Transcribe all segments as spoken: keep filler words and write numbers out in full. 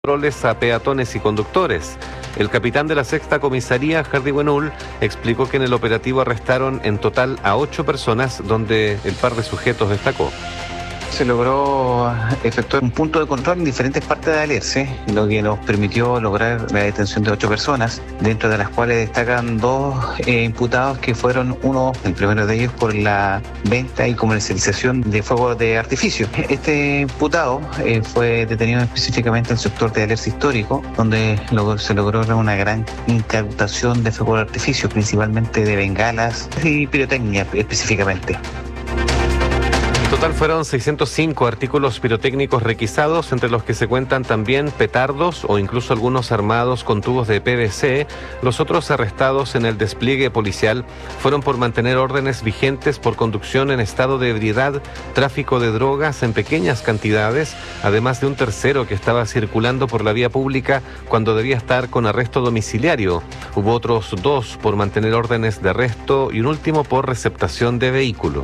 controles a peatones y conductores. El capitán de la sexta comisaría, Hardy Buenul, explicó que en el operativo arrestaron en total a ocho personas, donde el par de sujetos destacó. Se logró efectuar un punto de control en diferentes partes de Alerce, lo que nos permitió lograr la detención de ocho personas, dentro de las cuales destacan dos eh, imputados que fueron uno, el primero de ellos, por la venta y comercialización de fuegos de artificio. Este imputado eh, fue detenido específicamente en el sector de Alerce histórico, donde logró, se logró una gran incautación de fuegos de artificio, principalmente de bengalas y pirotecnia específicamente. En total fueron seiscientos cinco artículos pirotécnicos requisados, entre los que se cuentan también petardos o incluso algunos armados con tubos de P V C. Los otros arrestados en el despliegue policial fueron por mantener órdenes vigentes por conducción en estado de ebriedad, tráfico de drogas en pequeñas cantidades, además de un tercero que estaba circulando por la vía pública cuando debía estar con arresto domiciliario. Hubo otros dos por mantener órdenes de arresto y un último por receptación de vehículo.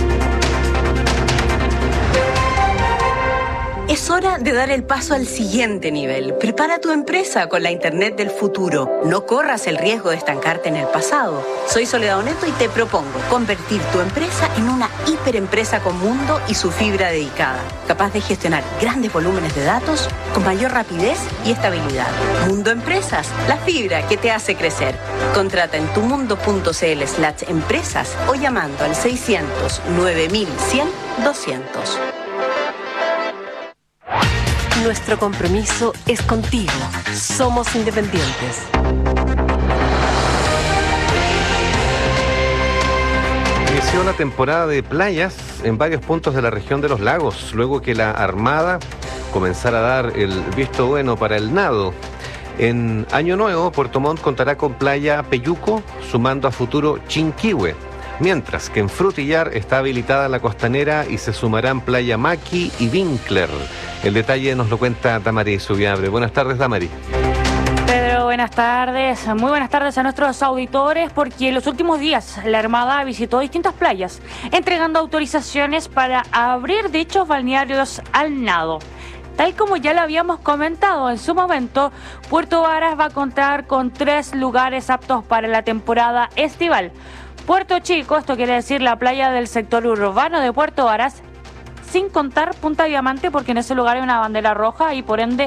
Es hora de dar el paso al siguiente nivel. Prepara tu empresa con la Internet del futuro. No corras el riesgo de estancarte en el pasado. Soy Soledad Oneto y te propongo convertir tu empresa en una hiperempresa con mundo y su fibra dedicada, capaz de gestionar grandes volúmenes de datos con mayor rapidez y estabilidad. Mundo Empresas, la fibra que te hace crecer. Contrata en tumundo.cl slash empresas o llamando al seiscientos nueve mil cien doscientos. Nuestro compromiso es contigo. Somos independientes. Inició la temporada de playas en varios puntos de la región de los lagos, luego que la Armada comenzara a dar el visto bueno para el nado. En Año Nuevo, Puerto Montt contará con playa Peyuco, sumando a futuro Chinquihue. Mientras que en Frutillar está habilitada la costanera y se sumarán Playa Maqui y Winkler. El detalle nos lo cuenta Damari Subiabre. Buenas tardes, Damari. Pedro, buenas tardes. Muy buenas tardes a nuestros auditores, porque en los últimos días la Armada visitó distintas playas, entregando autorizaciones para abrir dichos balnearios al nado. Tal como ya lo habíamos comentado en su momento, Puerto Varas va a contar con tres lugares aptos para la temporada estival. Puerto Chico, esto quiere decir la playa del sector urbano de Puerto Varas, sin contar Punta Diamante, porque en ese lugar hay una bandera roja y por ende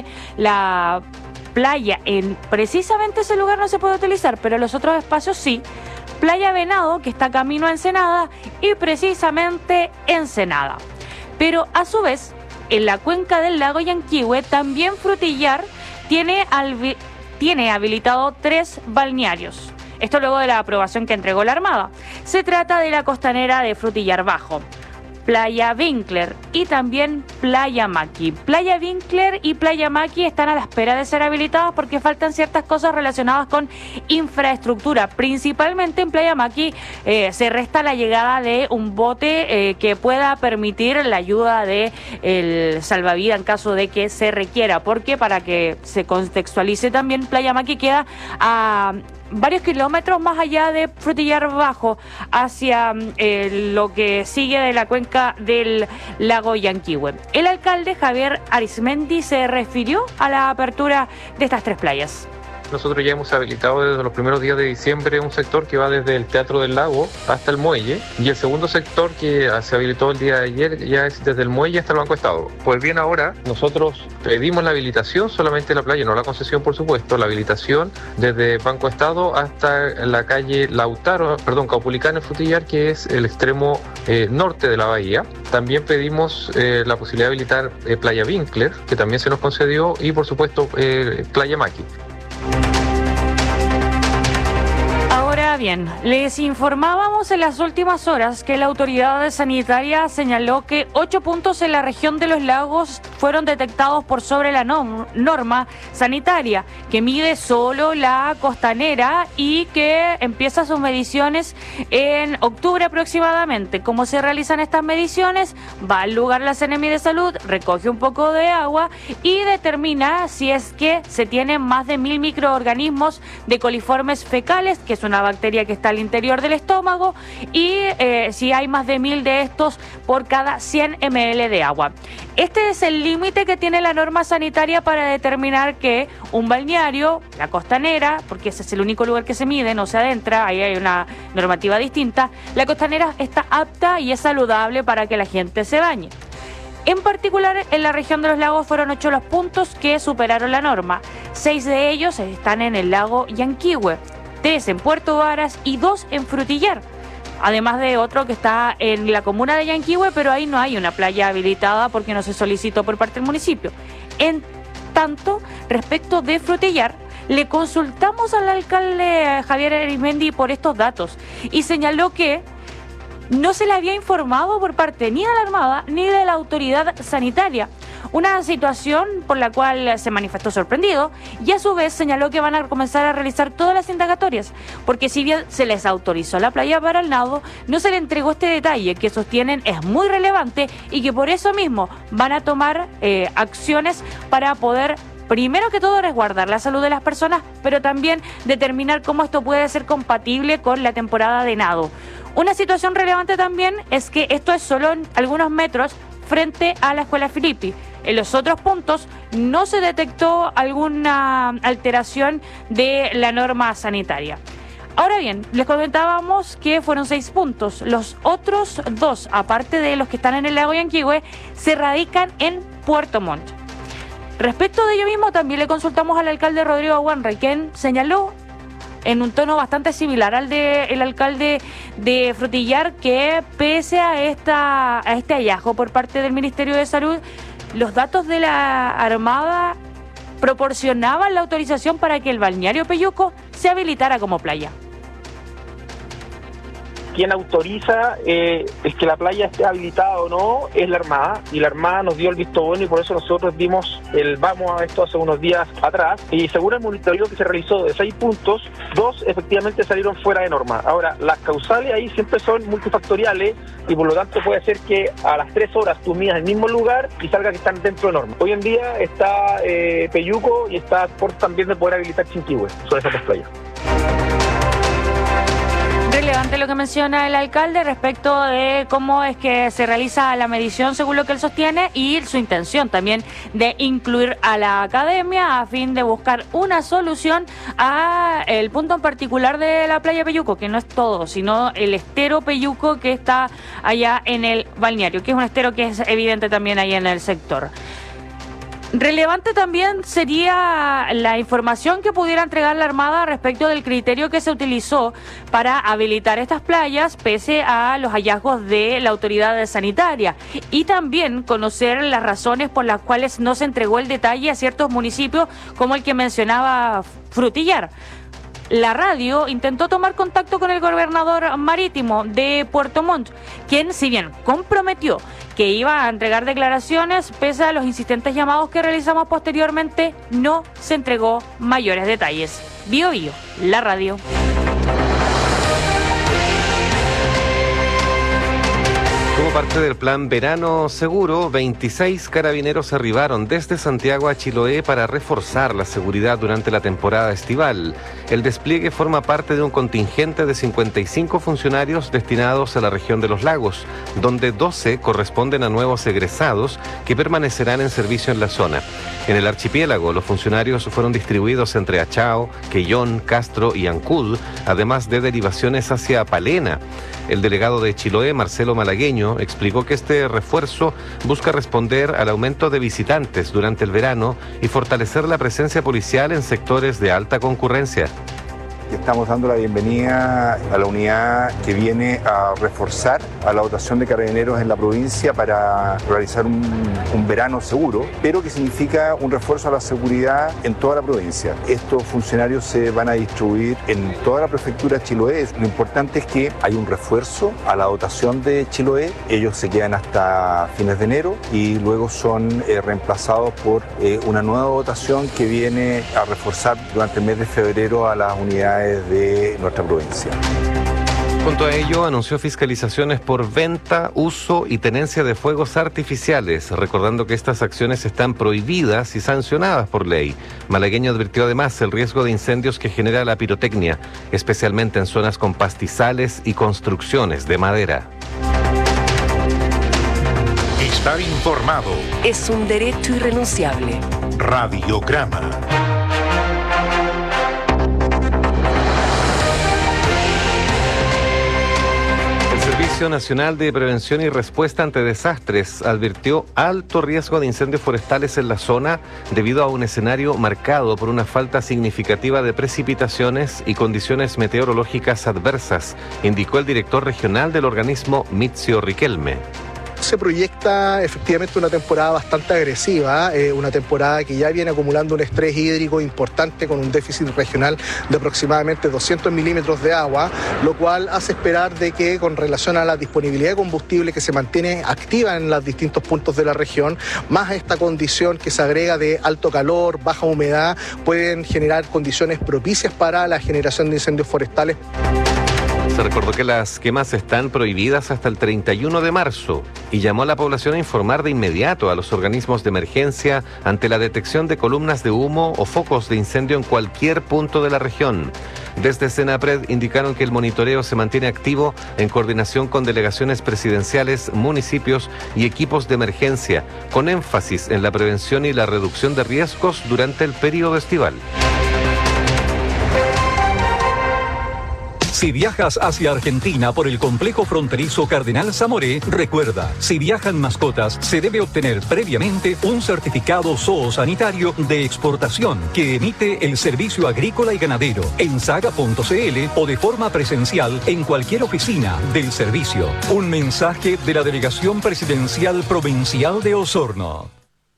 la playa en precisamente ese lugar no se puede utilizar, pero los otros espacios sí. Playa Venado, que está camino a Ensenada, y precisamente Ensenada. Pero a su vez, en la cuenca del lago Yanquihue, también Frutillar tiene, albi- tiene habilitado tres balnearios. Esto luego de la aprobación que entregó la Armada. Se trata de la costanera de Frutillar Bajo, Playa Winkler y también Playa Maqui. Playa Winkler y Playa Maqui están a la espera de ser habilitadas porque faltan ciertas cosas relacionadas con infraestructura. Principalmente en Playa Maqui eh, se resta la llegada de un bote eh, que pueda permitir la ayuda de el salvavidas en caso de que se requiera, porque para que se contextualice también, Playa Maqui queda a varios kilómetros más allá de Frutillar Bajo, hacia eh, lo que sigue de la cuenca del lago Yanquihue. El alcalde Javier Arismendi se refirió a la apertura de estas tres playas. Nosotros ya hemos habilitado desde los primeros días de diciembre un sector que va desde el Teatro del Lago hasta el muelle, y el segundo sector que se habilitó el día de ayer ya es desde el muelle hasta el Banco Estado. Pues bien, ahora nosotros pedimos la habilitación solamente de la playa, no la concesión por supuesto, la habilitación desde Banco Estado hasta la calle Lautaro, perdón, Caupolicán en Frutillar, que es el extremo eh, norte de la bahía. También pedimos eh, la posibilidad de habilitar eh, Playa Winkler, que también se nos concedió, y por supuesto eh, Playa Maqui. Ahora bien, les informábamos en las últimas horas que la autoridad sanitaria señaló que ocho puntos en la región de los lagos fueron detectados por sobre la norma sanitaria, que mide solo la costanera y que empieza sus mediciones en octubre aproximadamente. ¿Cómo se realizan estas mediciones? Va al lugar la Seremi de Salud, recoge un poco de agua y determina si es que se tienen más de mil microorganismos de coliformes fecales, que es una bacteria bacteria que está al interior del estómago y eh, si hay más de mil de estos por cada cien mililitros de agua. Este es el límite que tiene la norma sanitaria para determinar que un balneario, la Costanera, porque ese es el único lugar que se mide, no se adentra, ahí hay una normativa distinta, la Costanera está apta y es saludable para que la gente se bañe. En particular, en la región de los lagos fueron ocho los puntos que superaron la norma. Seis de ellos están en el lago Yanquihue, tres en Puerto Varas y dos en Frutillar. Además de otro que está en la comuna de Yanquihue, pero ahí no hay una playa habilitada porque no se solicitó por parte del municipio. En tanto, respecto de Frutillar, le consultamos al alcalde Javier Arismendi por estos datos y señaló que no se le había informado por parte ni de la Armada ni de la autoridad sanitaria. Una situación por la cual se manifestó sorprendido y a su vez señaló que van a comenzar a realizar todas las indagatorias, porque si bien se les autorizó la playa para el nado, no se le entregó este detalle que sostienen es muy relevante y que por eso mismo van a tomar eh, acciones para poder, primero que todo, resguardar la salud de las personas, pero también determinar cómo esto puede ser compatible con la temporada de nado. Una situación relevante también es que esto es solo en algunos metros frente a la Escuela Filippi. En los otros puntos no se detectó alguna alteración de la norma sanitaria. Ahora bien, les comentábamos que fueron seis puntos. Los otros dos, aparte de los que están en el lago Yanquihue, se radican en Puerto Montt. Respecto de ello mismo, también le consultamos al alcalde Rodrigo Aguanrey, quien señaló en un tono bastante similar al del alcalde de Frutillar que pese a, esta, a este hallazgo por parte del Ministerio de Salud, los datos de la Armada proporcionaban la autorización para que el balneario Peyuco se habilitara como playa. Quien autoriza eh, el que la playa esté habilitada o no es la Armada, y la Armada nos dio el visto bueno y por eso nosotros dimos el vamos a esto hace unos días atrás, y según el monitoreo que se realizó de seis puntos, dos efectivamente salieron fuera de norma. Ahora, las causales ahí siempre son multifactoriales y por lo tanto puede ser que a las tres horas tú midas el mismo lugar y salga que están dentro de norma. Hoy en día está eh, Peyuco y está por también de poder habilitar Chinquihue, son esas dos playas. Relevante lo que menciona el alcalde respecto de cómo es que se realiza la medición según lo que él sostiene y su intención también de incluir a la academia a fin de buscar una solución a el punto en particular de la playa Peyuco, que no es todo, sino el estero Peyuco que está allá en el balneario, que es un estero que es evidente también ahí en el sector. Relevante también sería la información que pudiera entregar la Armada respecto del criterio que se utilizó para habilitar estas playas pese a los hallazgos de la autoridad sanitaria y también conocer las razones por las cuales no se entregó el detalle a ciertos municipios como el que mencionaba Frutillar. La radio intentó tomar contacto con el gobernador marítimo de Puerto Montt, quien, si bien comprometió que iba a entregar declaraciones, pese a los insistentes llamados que realizamos posteriormente, no se entregó mayores detalles. Bio Bio, la radio. Como parte del plan Verano Seguro, veintiséis carabineros arribaron desde Santiago a Chiloé para reforzar la seguridad durante la temporada estival. El despliegue forma parte de un contingente de cincuenta y cinco funcionarios destinados a la región de los lagos, donde doce corresponden a nuevos egresados que permanecerán en servicio en la zona. En el archipiélago, los funcionarios fueron distribuidos entre Achao, Quellón, Castro y Ancud, además de derivaciones hacia Palena. El delegado de Chiloé, Marcelo Malagueño, explicó que este refuerzo busca responder al aumento de visitantes durante el verano y fortalecer la presencia policial en sectores de alta concurrencia. Estamos dando la bienvenida a la unidad que viene a reforzar a la dotación de carabineros en la provincia para realizar un, un verano seguro, pero que significa un refuerzo a la seguridad en toda la provincia. Estos funcionarios se van a distribuir en toda la prefectura de Chiloé. Lo importante es que hay un refuerzo a la dotación de Chiloé. Ellos se quedan hasta fines de enero y luego son eh, reemplazados por eh, una nueva dotación que viene a reforzar durante el mes de febrero a las unidades de nuestra provincia. Junto a ello, anunció fiscalizaciones por venta, uso y tenencia de fuegos artificiales, recordando que estas acciones están prohibidas y sancionadas por ley. Malagueño advirtió además el riesgo de incendios que genera la pirotecnia, especialmente en zonas con pastizales y construcciones de madera. Estar informado es un derecho irrenunciable. Radiograma. El Servicio Nacional de Prevención y Respuesta ante Desastres advirtió alto riesgo de incendios forestales en la zona debido a un escenario marcado por una falta significativa de precipitaciones y condiciones meteorológicas adversas, indicó el director regional del organismo, Mizio Riquelme. Se proyecta efectivamente una temporada bastante agresiva, eh, una temporada que ya viene acumulando un estrés hídrico importante con un déficit regional de aproximadamente doscientos milímetros de agua, lo cual hace esperar de que con relación a la disponibilidad de combustible que se mantiene activa en los distintos puntos de la región, más esta condición que se agrega de alto calor, baja humedad, pueden generar condiciones propicias para la generación de incendios forestales. Se recordó que las quemas están prohibidas hasta el treinta y uno de marzo y llamó a la población a informar de inmediato a los organismos de emergencia ante la detección de columnas de humo o focos de incendio en cualquier punto de la región. Desde Senapred indicaron que el monitoreo se mantiene activo en coordinación con delegaciones presidenciales, municipios y equipos de emergencia, con énfasis en la prevención y la reducción de riesgos durante el periodo estival. Si viajas hacia Argentina por el complejo fronterizo Cardenal Zamoré, recuerda, si viajan mascotas, se debe obtener previamente un certificado zoosanitario de exportación que emite el Servicio Agrícola y Ganadero en saga punto c l o de forma presencial en cualquier oficina del servicio. Un mensaje de la Delegación Presidencial Provincial de Osorno.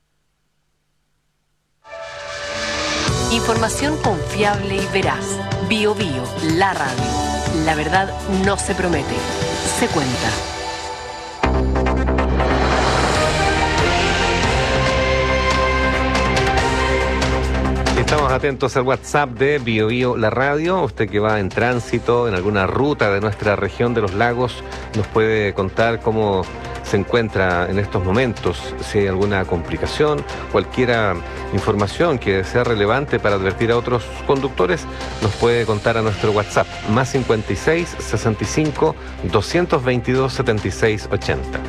Información confiable y veraz. Bio Bio, la radio. La verdad no se promete, se cuenta. Estamos atentos al WhatsApp de Bio Bio, la radio. Usted que va en tránsito en alguna ruta de nuestra región de los lagos nos puede contar cómo se encuentra en estos momentos, si hay alguna complicación, cualquier información que sea relevante para advertir a otros conductores, nos puede contar a nuestro WhatsApp, más cincuenta y seis, sesenta y cinco, doscientos veintidós, setenta y seis, ochenta.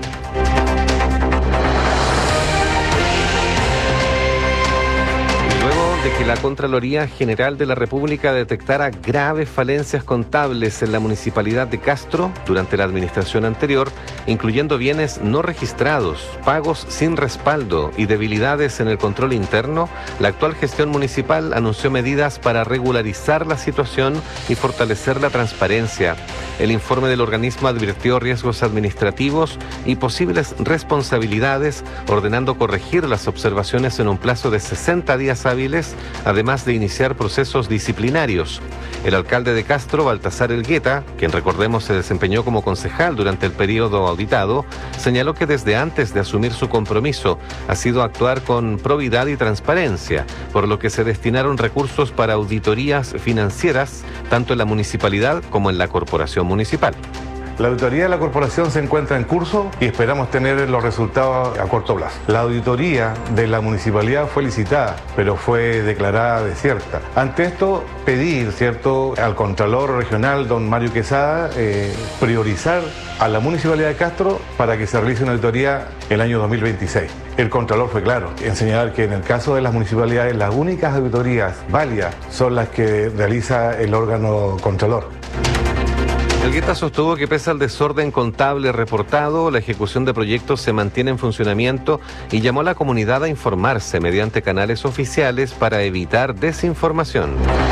De que la Contraloría General de la República detectara graves falencias contables en la Municipalidad de Castro durante la administración anterior, incluyendo bienes no registrados, pagos sin respaldo y debilidades en el control interno, la actual gestión municipal anunció medidas para regularizar la situación y fortalecer la transparencia. El informe del organismo advirtió riesgos administrativos y posibles responsabilidades, ordenando corregir las observaciones en un plazo de sesenta días hábiles, además de iniciar procesos disciplinarios. El alcalde de Castro, Baltasar Elgueta, quien recordemos se desempeñó como concejal durante el periodo auditado, señaló que desde antes de asumir su compromiso ha sido actuar con probidad y transparencia, por lo que se destinaron recursos para auditorías financieras, tanto en la municipalidad como en la corporación municipal. La auditoría de la corporación se encuentra en curso y esperamos tener los resultados a corto plazo. La auditoría de la municipalidad fue licitada, pero fue declarada desierta. Ante esto, pedir, ¿cierto?, al Contralor Regional, don Mario Quesada, eh, priorizar a la Municipalidad de Castro para que se realice una auditoría el año dos mil veintiséis. El Contralor fue claro en señalar que en el caso de las municipalidades las únicas auditorías válidas son las que realiza el órgano Contralor. Elgueta sostuvo que pese al desorden contable reportado, la ejecución de proyectos se mantiene en funcionamiento y llamó a la comunidad a informarse mediante canales oficiales para evitar desinformación.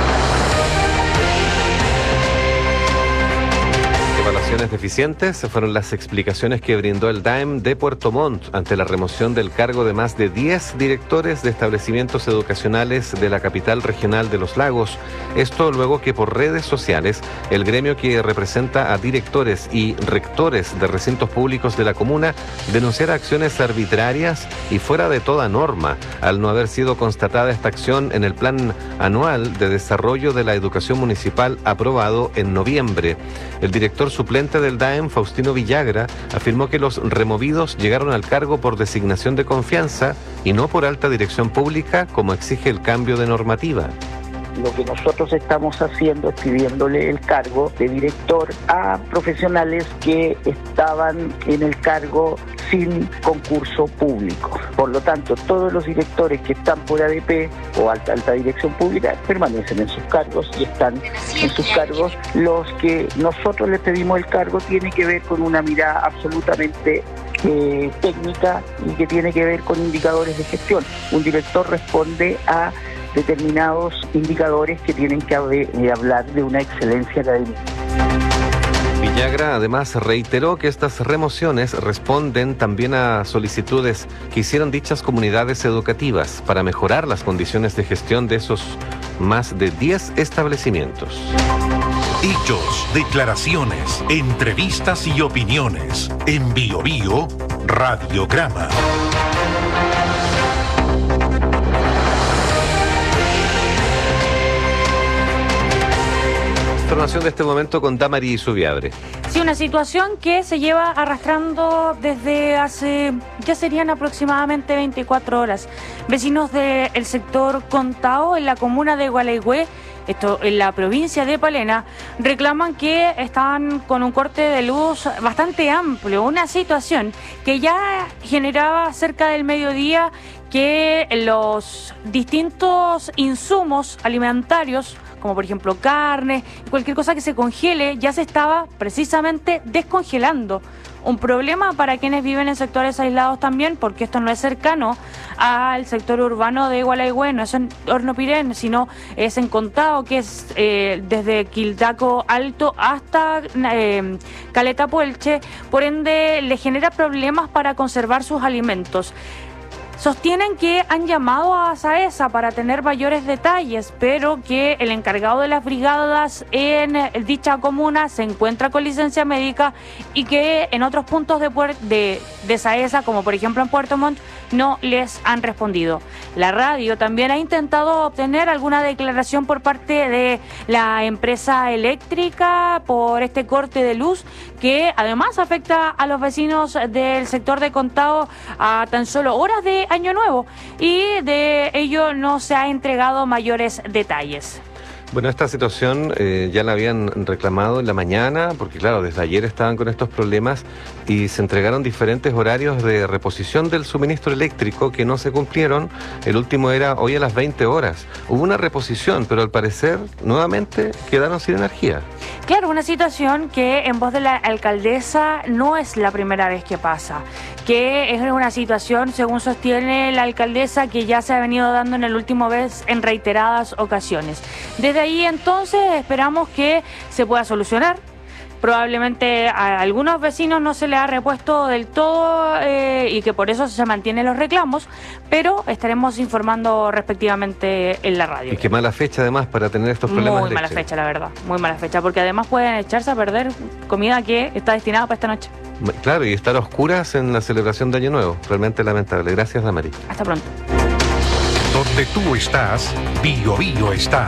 Evaluaciones deficientes fueron las explicaciones que brindó el D A E M de Puerto Montt ante la remoción del cargo de más de diez directores de establecimientos educacionales de la capital regional de Los Lagos. Esto luego que por redes sociales el gremio que representa a directores y rectores de recintos públicos de la comuna denunciara acciones arbitrarias y fuera de toda norma al no haber sido constatada esta acción en el plan anual de desarrollo de la educación municipal aprobado en noviembre. El director suplente presidente del D A E M, Faustino Villagra, afirmó que los removidos llegaron al cargo por designación de confianza y no por alta dirección pública, como exige el cambio de normativa. Lo que nosotros estamos haciendo es pidiéndole el cargo de director a profesionales que estaban en el cargo sin concurso público. Por lo tanto, todos los directores que están por A D P o alta, alta dirección pública permanecen en sus cargos y están en sus cargos. Los que nosotros les pedimos el cargo tiene que ver con una mirada absolutamente eh, técnica y que tiene que ver con indicadores de gestión. Un director responde a determinados indicadores que tienen que haber, eh, hablar de una excelencia académica. Villagra además reiteró que estas remociones responden también a solicitudes que hicieron dichas comunidades educativas para mejorar las condiciones de gestión de esos más de diez establecimientos. Hechos, declaraciones, entrevistas y opiniones. En Bio Bio, Radiograma. Información de este momento con Damari Subiabre. Sí, una situación que se lleva arrastrando desde hace, ya serían aproximadamente veinticuatro horas. Vecinos del sector Contao, en la comuna de Gualeguay, esto en la provincia de Palena, reclaman que están con un corte de luz bastante amplio, una situación que ya generaba cerca del mediodía que los distintos insumos alimentarios, como por ejemplo carne, cualquier cosa que se congele, ya se estaba precisamente descongelando. Un problema para quienes viven en sectores aislados también, porque esto no es cercano al sector urbano de Gualeguay, no es en Hornopirén, sino es en Contao, que es eh, desde Quildaco Alto hasta eh, Caleta Puelche, por ende le genera problemas para conservar sus alimentos. Sostienen que han llamado a SAESA para tener mayores detalles, pero que el encargado de las brigadas en dicha comuna se encuentra con licencia médica y que en otros puntos de, de, de SAESA, como por ejemplo en Puerto Montt, no les han respondido. La radio también ha intentado obtener alguna declaración por parte de la empresa eléctrica por este corte de luz, que además afecta a los vecinos del sector de Contao a tan solo horas de Año Nuevo, y de ello no se ha entregado mayores detalles. Bueno, esta situación eh, ya la habían reclamado en la mañana, porque claro, desde ayer estaban con estos problemas y se entregaron diferentes horarios de reposición del suministro eléctrico que no se cumplieron. El último era hoy a las veinte horas. Hubo una reposición, pero al parecer nuevamente quedaron sin energía. Claro, una situación que en voz de la alcaldesa no es la primera vez que pasa, que es una situación, según sostiene la alcaldesa, que ya se ha venido dando en el último vez en reiteradas ocasiones. Desde ahí entonces esperamos que se pueda solucionar. Probablemente a algunos vecinos no se les ha repuesto del todo eh, y que por eso se mantienen los reclamos, pero estaremos informando respectivamente en la radio. Y qué mala fecha además para tener estos problemas. Muy mala fecha, la verdad, muy mala fecha, porque además pueden echarse a perder comida que está destinada para esta noche. Claro, y estar a oscuras en la celebración de Año Nuevo, realmente lamentable. Gracias, Damari. Hasta pronto. Donde tú estás, Bio Bio está.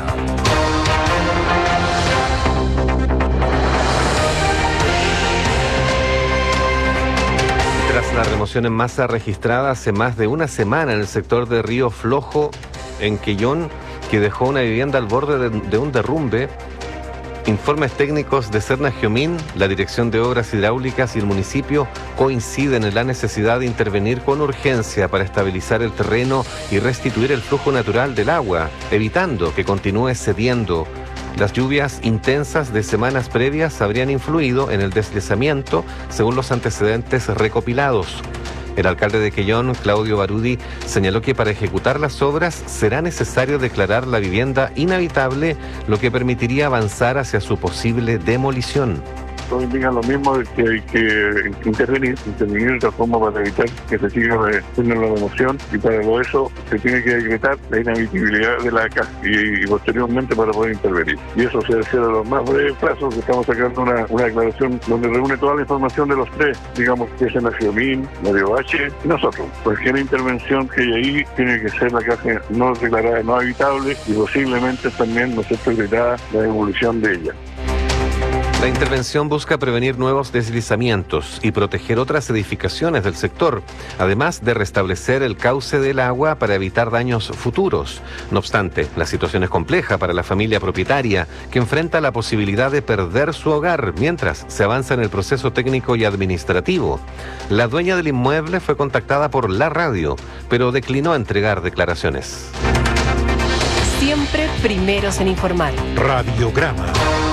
Tras la remoción en masa registrada hace más de una semana en el sector de Río Flojo, en Quellón, que dejó una vivienda al borde de, de un derrumbe, informes técnicos de Cernagiomín, la Dirección de Obras Hidráulicas y el municipio coinciden en la necesidad de intervenir con urgencia para estabilizar el terreno y restituir el flujo natural del agua, evitando que continúe cediendo. Las lluvias intensas de semanas previas habrían influido en el deslizamiento, según los antecedentes recopilados. El alcalde de Quellón, Claudio Barudi, señaló que para ejecutar las obras será necesario declarar la vivienda inhabitable, lo que permitiría avanzar hacia su posible demolición. Todos indican lo mismo, de que hay que intervenir, intervenir de otra forma para evitar que se siga haciendo la remoción, y para lo eso se tiene que decretar la inhabitabilidad de la casa y, y posteriormente para poder intervenir. Y eso se hace a los más breves plazos, que estamos sacando una, una declaración donde reúne toda la información de los tres, digamos que es la Geomín, la D O H y nosotros. Cualquier intervención que hay ahí tiene que ser la casa no declarada no habitable y posiblemente también no ser decretada la demolición de ella. La intervención busca prevenir nuevos deslizamientos y proteger otras edificaciones del sector, además de restablecer el cauce del agua para evitar daños futuros. No obstante, la situación es compleja para la familia propietaria, que enfrenta la posibilidad de perder su hogar mientras se avanza en el proceso técnico y administrativo. La dueña del inmueble fue contactada por la radio, pero declinó entregar declaraciones. Siempre primeros en informar. Radiograma.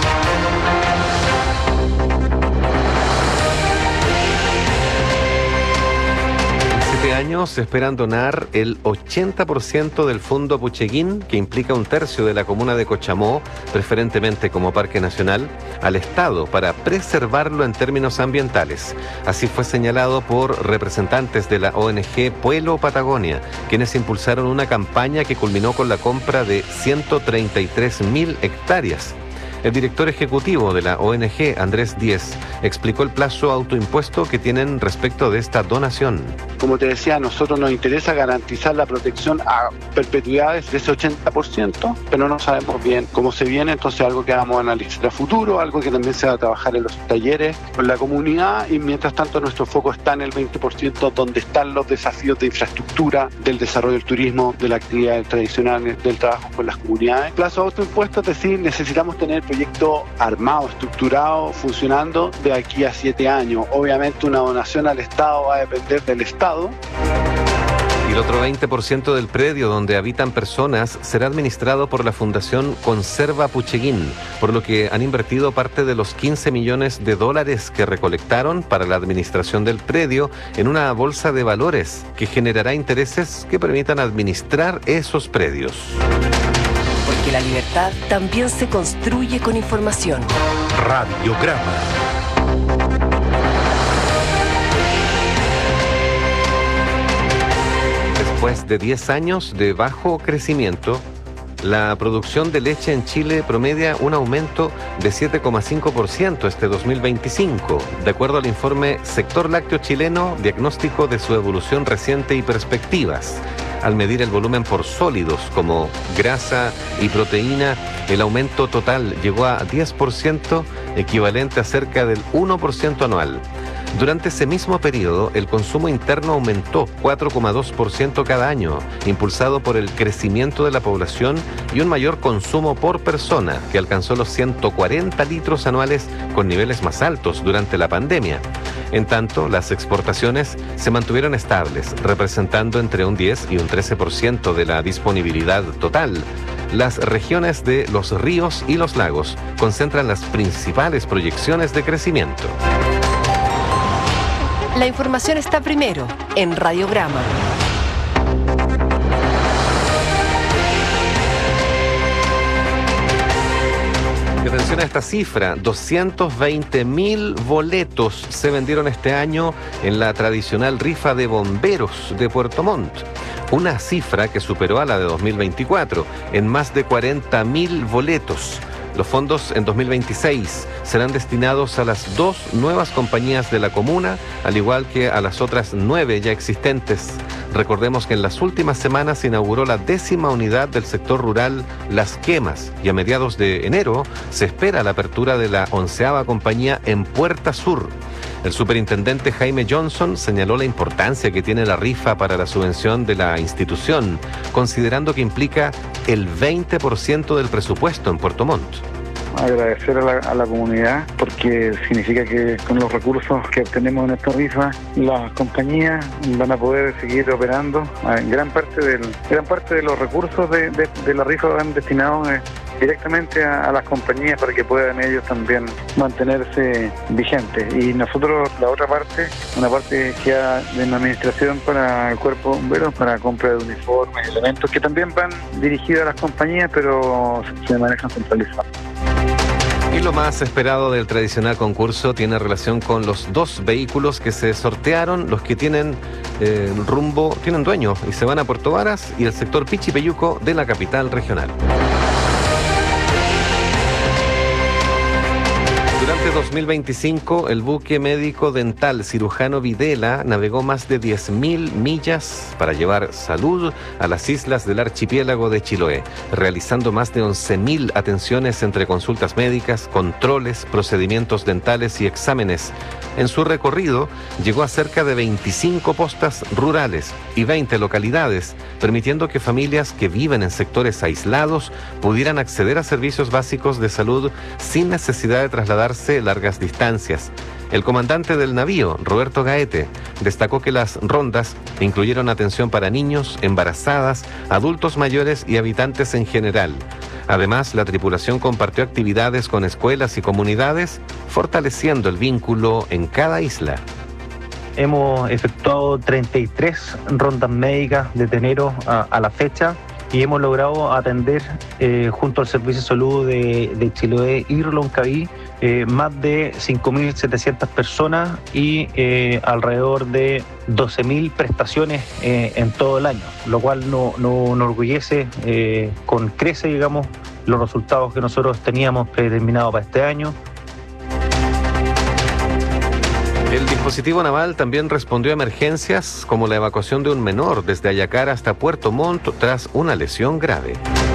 Años esperan donar el ochenta por ciento del fondo Pucheguín, que implica un tercio de la comuna de Cochamó, preferentemente como parque nacional, al Estado para preservarlo en términos ambientales. Así fue señalado por representantes de la O N G Puelo Patagonia, quienes impulsaron una campaña que culminó con la compra de ciento treinta y tres mil hectáreas. El director ejecutivo de la O N G, Andrés Díez, explicó el plazo autoimpuesto que tienen respecto de esta donación. Como te decía, a nosotros nos interesa garantizar la protección a perpetuidades de ese ochenta por ciento, pero no sabemos bien cómo se viene, entonces algo que vamos a analizar a futuro, algo que también se va a trabajar en los talleres con la comunidad, y mientras tanto nuestro foco está en el veinte por ciento donde están los desafíos de infraestructura, del desarrollo del turismo, de la actividad tradicional, del trabajo con las comunidades. Plazo autoimpuesto, es decir, necesitamos tener proyecto armado, estructurado, funcionando de aquí a siete años. Obviamente una donación al Estado va a depender del Estado. Y el otro veinte por ciento del predio donde habitan personas será administrado por la Fundación Conserva Pucheguín, por lo que han invertido parte de los quince millones de dólares que recolectaron para la administración del predio en una bolsa de valores que generará intereses que permitan administrar esos predios. Porque la libertad también se construye con información. Radiograma. Después de diez años de bajo crecimiento, la producción de leche en Chile promedia un aumento de siete coma cinco por ciento este dos mil veinticinco, de acuerdo al informe Sector Lácteo Chileno, diagnóstico de su evolución reciente y perspectivas. Al medir el volumen por sólidos como grasa y proteína, el aumento total llegó a diez por ciento, equivalente a cerca del uno por ciento anual. Durante ese mismo periodo, el consumo interno aumentó cuatro coma dos por ciento cada año, impulsado por el crecimiento de la población y un mayor consumo por persona, que alcanzó los ciento cuarenta litros anuales, con niveles más altos durante la pandemia. En tanto, las exportaciones se mantuvieron estables, representando entre un diez y un trece por ciento de la disponibilidad total. Las regiones de los ríos y los lagos concentran las principales proyecciones de crecimiento. La información está primero en Radiograma. Y atención a esta cifra, doscientos veinte mil boletos se vendieron este año en la tradicional rifa de bomberos de Puerto Montt. Una cifra que superó a la de dos mil veinticuatro en más de cuarenta mil boletos. Los fondos en dos mil veintiséis serán destinados a las dos nuevas compañías de la comuna, al igual que a las otras nueve ya existentes. Recordemos que en las últimas semanas se inauguró la décima unidad del sector rural Las Quemas, y a mediados de enero se espera la apertura de la onceava compañía en Puerta Sur. El superintendente Jaime Johnson señaló la importancia que tiene la rifa para la subvención de la institución, considerando que implica el veinte por ciento del presupuesto en Puerto Montt. Agradecer a la, a la comunidad, porque significa que con los recursos que obtenemos en esta rifa, las compañías van a poder seguir operando. Gran parte del, gran parte de los recursos de, de, de la rifa van destinados eh, directamente a, a las compañías para que puedan ellos también mantenerse vigentes. Y nosotros, la otra parte, una parte que queda de la administración para el cuerpo de bomberos, para compra de uniformes, elementos que también van dirigidos a las compañías, pero se manejan centralizados. Y lo más esperado del tradicional concurso tiene relación con los dos vehículos que se sortearon, los que tienen eh, rumbo, tienen dueño y se van a Puerto Varas y el sector Pichipeyuco de la capital regional. Durante dos mil veinticinco, el buque médico dental cirujano Videla navegó más de diez mil millas para llevar salud a las islas del archipiélago de Chiloé, realizando más de once mil atenciones entre consultas médicas, controles, procedimientos dentales y exámenes. En su recorrido, llegó a cerca de veinticinco postas rurales y veinte localidades, permitiendo que familias que viven en sectores aislados pudieran acceder a servicios básicos de salud sin necesidad de trasladarse largas distancias. El comandante del navío, Roberto Gaete, destacó que las rondas incluyeron atención para niños, embarazadas, adultos mayores y habitantes en general. Además, la tripulación compartió actividades con escuelas y comunidades, fortaleciendo el vínculo en cada isla. Hemos efectuado treinta y tres rondas médicas desde enero a, a la fecha y hemos logrado atender eh, junto al Servicio de Salud de, de Chiloé y Reloncaví eh, más de cinco mil setecientas personas y eh, alrededor de doce mil prestaciones eh, en todo el año, lo cual nos no, no enorgullece eh, con crece, digamos, los resultados que nosotros teníamos predeterminados para este año. El dispositivo naval también respondió a emergencias como la evacuación de un menor desde Ayacara hasta Puerto Montt tras una lesión grave.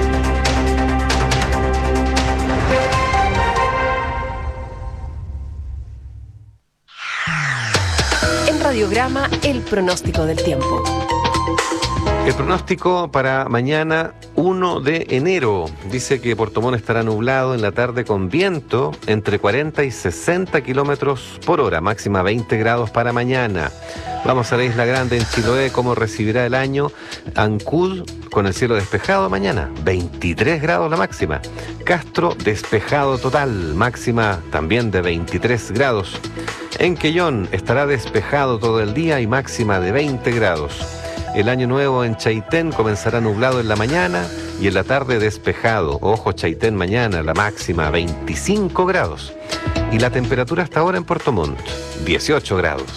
En Radiograma, el pronóstico del tiempo. El pronóstico para mañana uno de enero dice que Puerto Montt estará nublado en la tarde con viento entre cuarenta y sesenta kilómetros por hora, máxima veinte grados para mañana. Vamos a la Isla Grande en Chiloé, cómo recibirá el año. Ancud con el cielo despejado mañana, veintitrés grados la máxima. Castro despejado total, máxima también de veintitrés grados. En Quellón estará despejado todo el día y máxima de veinte grados. El año nuevo en Chaitén comenzará nublado en la mañana y en la tarde despejado. Ojo, Chaitén mañana, la máxima veinticinco grados. Y la temperatura hasta ahora en Puerto Montt, dieciocho grados.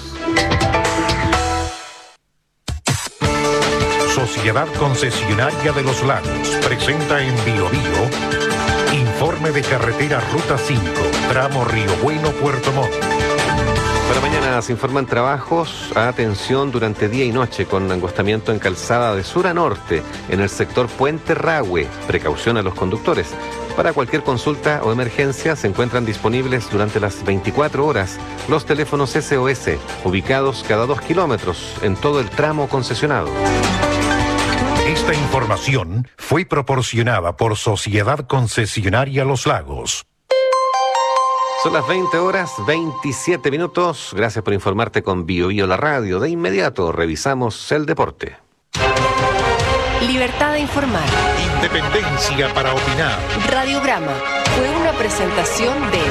Sociedad Concesionaria de los Lagos presenta en Bio Bio informe de carretera Ruta cinco, tramo Río Bueno, Puerto Montt. Para mañana se informan trabajos, atención durante día y noche con angostamiento en calzada de sur a norte en el sector Puente Rahue. Precaución a los conductores. Para cualquier consulta o emergencia se encuentran disponibles durante las veinticuatro horas los teléfonos S O S, ubicados cada dos kilómetros en todo el tramo concesionado. Esta información fue proporcionada por Sociedad Concesionaria Los Lagos. Son las veinte horas, veintisiete minutos. Gracias por informarte con Bio Bio la radio. De inmediato revisamos el deporte. Libertad de informar. Independencia para opinar. Radiograma fue una presentación de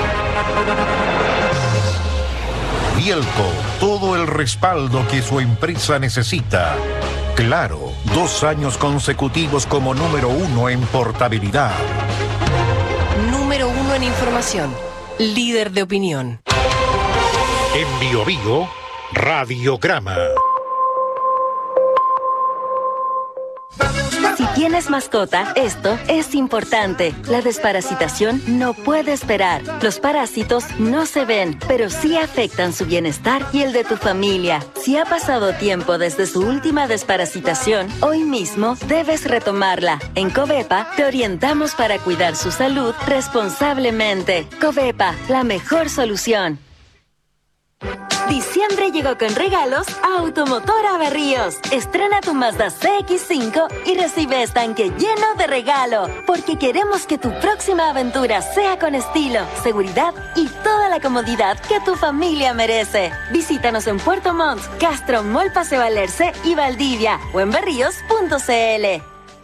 Bielco, todo el respaldo que su empresa necesita. Claro, dos años consecutivos como número uno en portabilidad. Número uno en información. Líder de opinión. En Bio Bio, Radiograma. Si tienes mascota, esto es importante. La desparasitación no puede esperar. Los parásitos no se ven, pero sí afectan su bienestar y el de tu familia. Si ha pasado tiempo desde su última desparasitación, hoy mismo debes retomarla. En Covepa te orientamos para cuidar su salud responsablemente. Covepa, la mejor solución. Diciembre llegó con regalos a Automotora Berríos. Estrena tu Mazda C X cinco y recibe estanque lleno de regalo, porque queremos que tu próxima aventura sea con estilo, seguridad y toda la comodidad que tu familia merece. Visítanos en Puerto Montt, Castro, Mall Paseo Alerce y Valdivia o en berríos punto c l.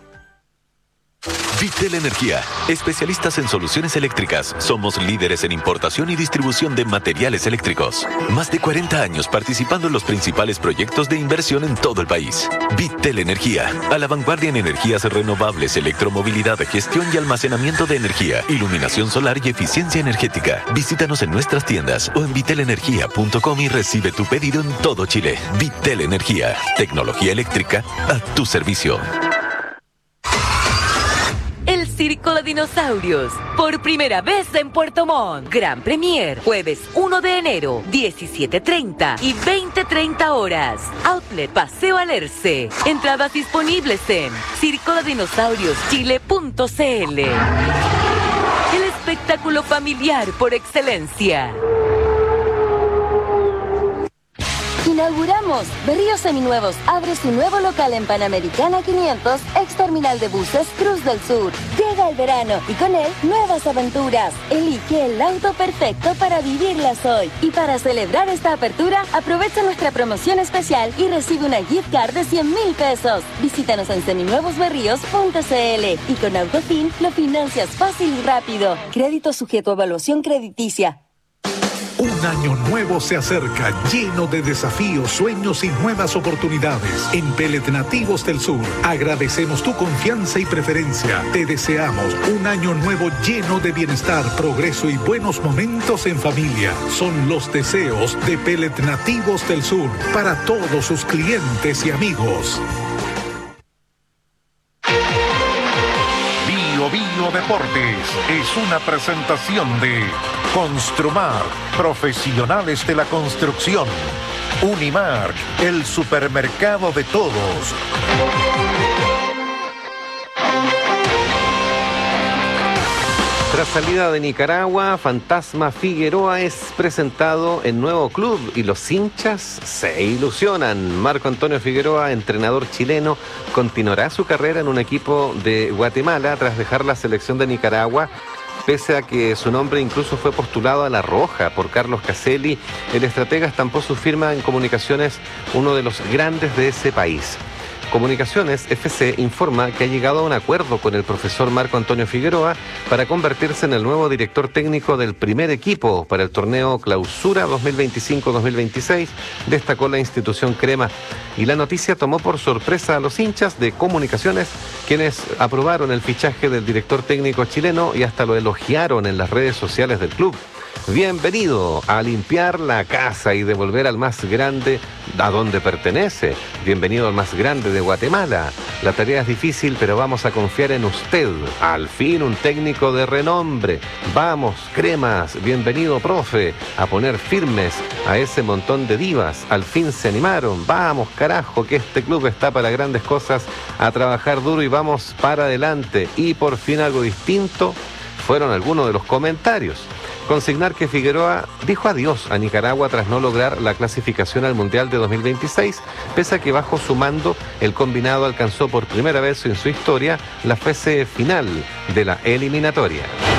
Vitel Energía, especialistas en soluciones eléctricas. Somos líderes en importación y distribución de materiales eléctricos. Más de cuarenta años participando en los principales proyectos de inversión en todo el país. Vitel Energía, a la vanguardia en energías renovables, electromovilidad, gestión y almacenamiento de energía, iluminación solar y eficiencia energética. Visítanos en nuestras tiendas o en vitel energía punto com y recibe tu pedido en todo Chile. Vitel Energía, tecnología eléctrica a tu servicio. El el Circo de Dinosaurios. Por primera vez en Puerto Montt. Gran Premier, jueves uno de enero, diecisiete treinta y veinte treinta horas. Outlet Paseo Alerce. Entradas disponibles en circo de dinosaurios chile punto c l. El espectáculo familiar por excelencia. Inauguramos. Berríos Seminuevos abre su nuevo local en Panamericana quinientos, ex terminal de buses Cruz del Sur. Llega el verano y con él nuevas aventuras. Elige el auto perfecto para vivirlas hoy. Y para celebrar esta apertura, aprovecha nuestra promoción especial y recibe una gift card de cien mil pesos. Visítanos en seminuevos berríos punto c l y con Autofin lo financias fácil y rápido. Crédito sujeto a evaluación crediticia. Un año nuevo se acerca, lleno de desafíos, sueños y nuevas oportunidades. En Pellet Nativos del Sur, agradecemos tu confianza y preferencia. Te deseamos un año nuevo lleno de bienestar, progreso y buenos momentos en familia. Son los deseos de Pellet Nativos del Sur para todos sus clientes y amigos. Bio Bio Deportes es una presentación de Construmar, profesionales de la construcción. Unimark, el supermercado de todos. Tras salida de Nicaragua, Fantasma Figueroa es presentado en nuevo club y los hinchas se ilusionan. Marco Antonio Figueroa, entrenador chileno, continuará su carrera en un equipo de Guatemala tras dejar la selección de Nicaragua, pese a que su nombre incluso fue postulado a la Roja por Carlos Caselli. El estratega estampó su firma en Comunicaciones, uno de los grandes de ese país. Comunicaciones F C informa que ha llegado a un acuerdo con el profesor Marco Antonio Figueroa para convertirse en el nuevo director técnico del primer equipo para el torneo Clausura dos mil veinticinco dos mil veintiséis, destacó la institución crema. Y la noticia tomó por sorpresa a los hinchas de Comunicaciones, quienes aprobaron el fichaje del director técnico chileno y hasta lo elogiaron en las redes sociales del club. Bienvenido a limpiar la casa y devolver al más grande a donde pertenece. Bienvenido al más grande de Guatemala. La tarea es difícil, pero vamos a confiar en usted. Al fin un técnico de renombre. Vamos, cremas. Bienvenido, profe. A poner firmes a ese montón de divas. Al fin se animaron. Vamos, carajo, que este club está para grandes cosas. A trabajar duro y vamos para adelante. Y por fin algo distinto fueron algunos de los comentarios. Consignar que Figueroa dijo adiós a Nicaragua tras no lograr la clasificación al Mundial de dos mil veintiséis, pese a que bajo su mando el combinado alcanzó por primera vez en su historia la fase final de la eliminatoria.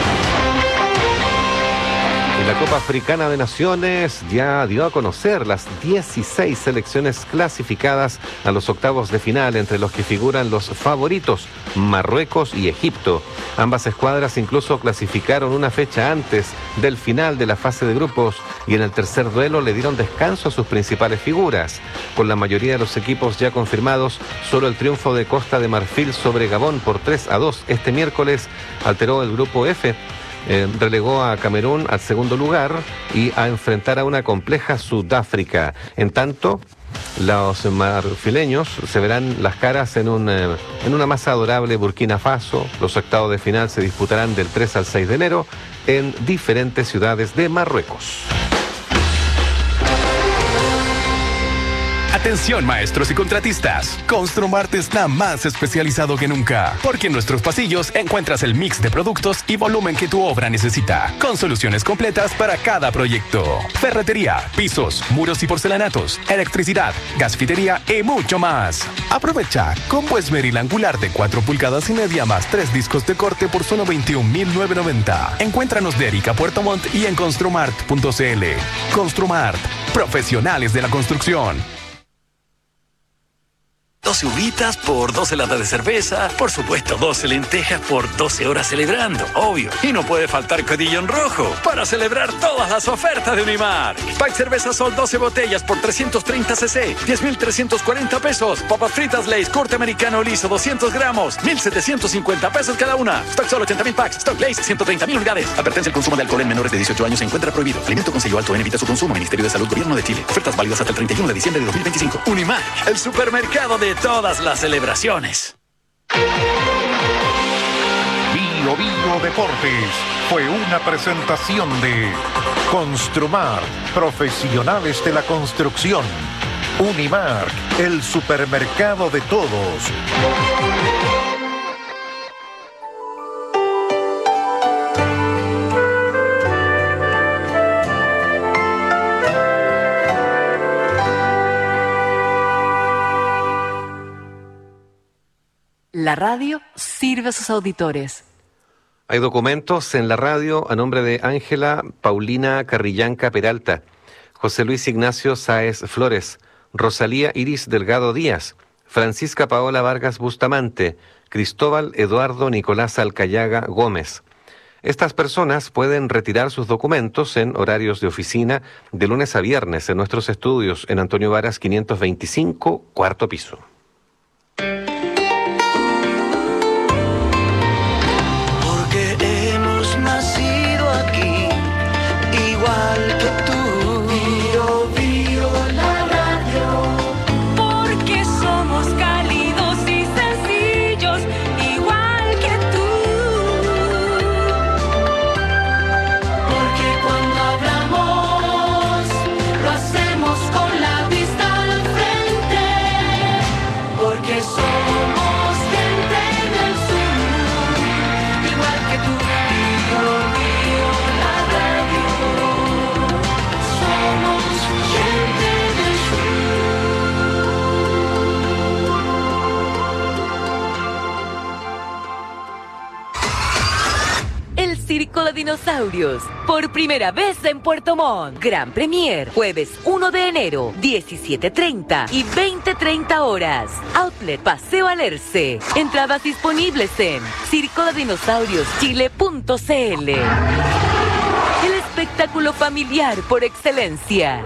La Copa Africana de Naciones ya dio a conocer las dieciséis selecciones clasificadas a los octavos de final, entre los que figuran los favoritos, Marruecos y Egipto. Ambas escuadras incluso clasificaron una fecha antes del final de la fase de grupos y en el tercer duelo le dieron descanso a sus principales figuras. Con la mayoría de los equipos ya confirmados, solo el triunfo de Costa de Marfil sobre Gabón por tres a dos este miércoles alteró el grupo F. Eh, relegó a Camerún al segundo lugar y a enfrentar a una compleja Sudáfrica. En tanto, los marfileños se verán las caras en, un, eh, en una más adorable Burkina Faso. Los octavos de final se disputarán del tres al seis de enero en diferentes ciudades de Marruecos. Atención, maestros y contratistas. Construmart está más especializado que nunca, porque en nuestros pasillos encuentras el mix de productos y volumen que tu obra necesita, con soluciones completas para cada proyecto. Ferretería, pisos, muros y porcelanatos, electricidad, gasfitería y mucho más. Aprovecha combo esmeril angular de cuatro pulgadas y media más tres discos de corte por solo veintiún mil novecientos noventa. Encuéntranos de Erika Puerto Montt y en construmart punto c l. Construmart, profesionales de la construcción. doce uvitas por doce latas de cerveza, por supuesto doce lentejas por doce horas celebrando, obvio. Y no puede faltar codillón rojo para celebrar todas las ofertas de Unimark. Pack cerveza Sol doce botellas por trescientos treinta cc, diez mil trescientos cuarenta pesos. Papas fritas Lay's corte americano liso doscientos gramos, mil setecientos cincuenta pesos cada una. Stock Sol ochenta mil packs, Stock Lay's ciento treinta mil unidades. Advertencia: el consumo de alcohol en menores de dieciocho años se encuentra prohibido. Alimento con sello alto en, evita su consumo. Ministerio de Salud, Gobierno de Chile. Ofertas válidas hasta el treinta y uno de diciembre de dos mil veinticinco. Unimark, el supermercado de todas las celebraciones. Bio Bio Deportes fue una presentación de Construmar, profesionales de la construcción. Unimark, el supermercado de todos. La radio sirve a sus auditores. Hay documentos en la radio a nombre de Ángela Paulina Carrillanca Peralta, José Luis Ignacio Sáez Flores, Rosalía Iris Delgado Díaz, Francisca Paola Vargas Bustamante, Cristóbal Eduardo Nicolás Alcayaga Gómez. Estas personas pueden retirar sus documentos en horarios de oficina de lunes a viernes en nuestros estudios en Antonio Varas quinientos veinticinco, cuarto piso. Nacido aquí, igual que tú. Bio, bio, la radio. Porque somos cálidos y sencillos, igual que tú. Porque cuando hablamos, lo hacemos con la vista al frente. Porque somos gente del sur, igual que tú. Circo de Dinosaurios, por primera vez en Puerto Montt. Gran Premier, jueves uno de enero, diecisiete treinta y veinte treinta horas. Outlet Paseo Alerce. Entradas disponibles en circo de dinosaurios chile punto c l. El espectáculo familiar por excelencia.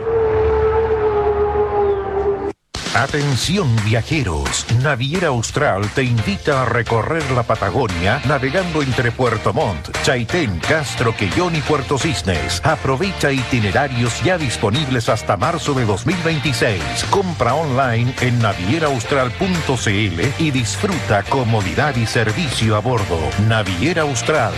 Atención viajeros, Naviera Austral te invita a recorrer la Patagonia navegando entre Puerto Montt, Chaitén, Castro, Quellón y Puerto Cisnes. Aprovecha itinerarios ya disponibles hasta marzo de dos mil veintiséis. Compra online en naviera austral punto c l y disfruta comodidad y servicio a bordo. Naviera Austral.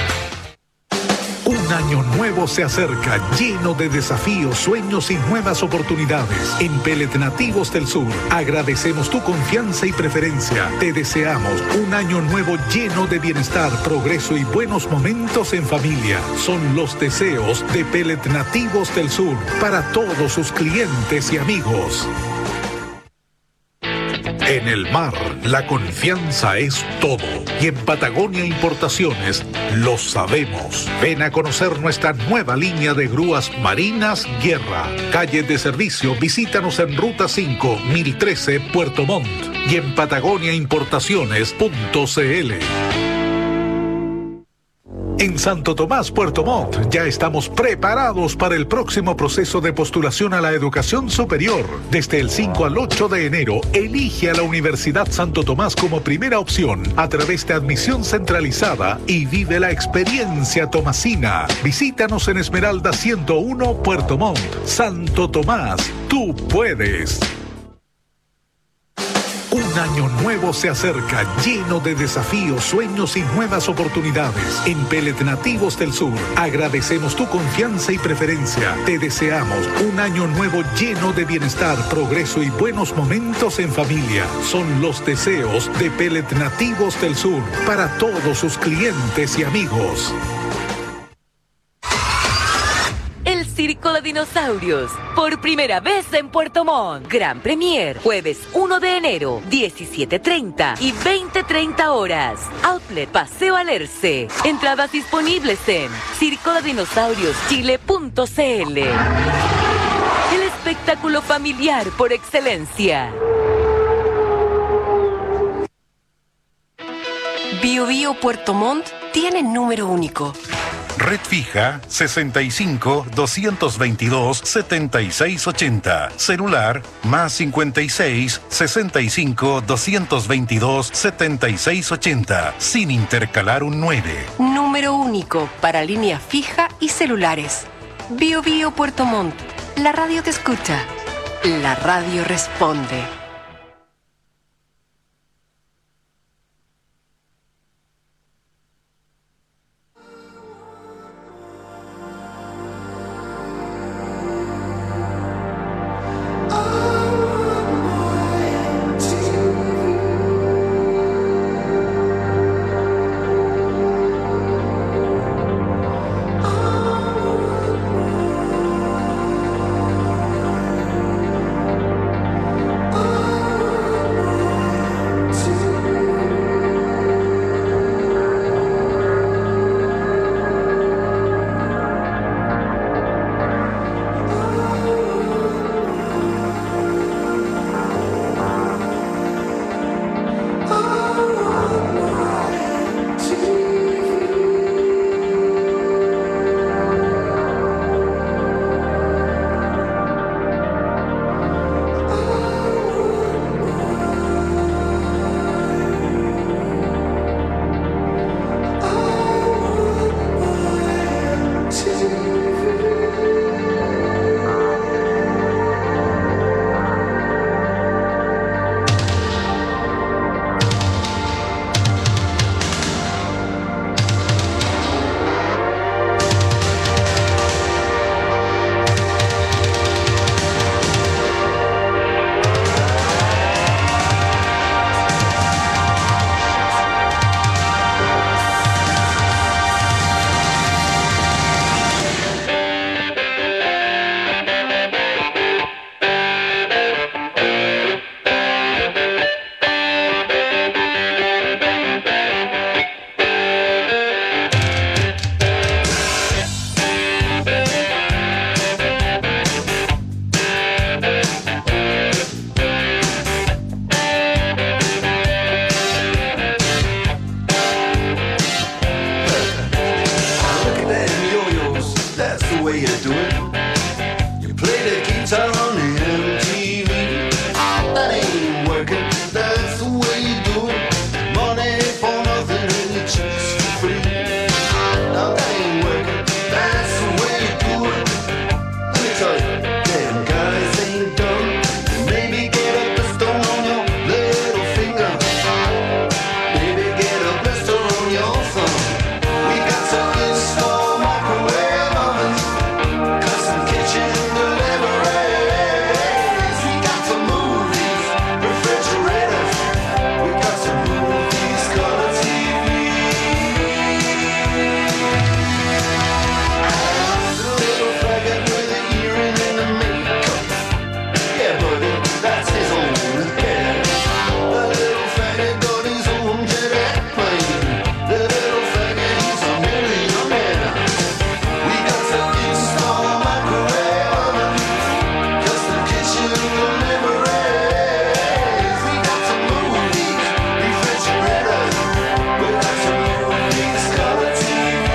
Un año nuevo se acerca, lleno de desafíos, sueños y nuevas oportunidades. En Pellet Nativos del Sur, agradecemos tu confianza y preferencia. Te deseamos un año nuevo lleno de bienestar, progreso y buenos momentos en familia. Son los deseos de Pellet Nativos del Sur para todos sus clientes y amigos. En el mar, la confianza es todo. Y en Patagonia Importaciones, lo sabemos. Ven a conocer nuestra nueva línea de grúas marinas Guerra. Calle de servicio, visítanos en Ruta cinco, mil trece, Puerto Montt. Y en patagonia importaciones punto c l. En Santo Tomás, Puerto Montt, ya estamos preparados para el próximo proceso de postulación a la educación superior. Desde el cinco al ocho de enero, elige a la Universidad Santo Tomás como primera opción a través de admisión centralizada y vive la experiencia tomasina. Visítanos en Esmeralda ciento uno, Puerto Montt. Santo Tomás, tú puedes. Un año nuevo se acerca, lleno de desafíos, sueños y nuevas oportunidades. En Pellet Nativos del Sur, agradecemos tu confianza y preferencia. Te deseamos un año nuevo lleno de bienestar, progreso y buenos momentos en familia. Son los deseos de Pellet Nativos del Sur para todos sus clientes y amigos. Circo de Dinosaurios, por primera vez en Puerto Montt. Gran Premier, jueves uno de enero, diecisiete treinta y veinte treinta horas. Outlet Paseo Alerce. Entradas disponibles en circo de dinosaurios chile punto c l. El espectáculo familiar por excelencia. Bio Bio Puerto Montt tiene número único. Red fija sesenta y cinco, doscientos veintidós, setenta y seis ochenta. Celular más cincuenta y seis, sesenta y cinco, doscientos veintidós, setenta y seis ochenta. Sin intercalar un nueve. Número único para línea fija y celulares. Bio Bio Puerto Montt. La radio te escucha. La radio responde. way you do it. You play the guitar on the M T V. That ain't working, that's the way you do it. Money for nothing and your chicks for free. Now that ain't working, that's the way you do it. Let me tell you, damn guys ain't dumb. Maybe get a blister on your little finger. Maybe get a blister on your thumb. We got some install microwave ovens, custom kitchen deliveries. We got some movies, refrigerators. We got some movies, color T V. The little faggot with the earring and the makeup. Yeah, buddy, that's his own hair. The little faggot got his own jet airplane. The little faggot, he's a millionaire. We got some install microwave ovens, custom kitchen deliveries. We got some movies, refrigerators. We got some movies, color T V.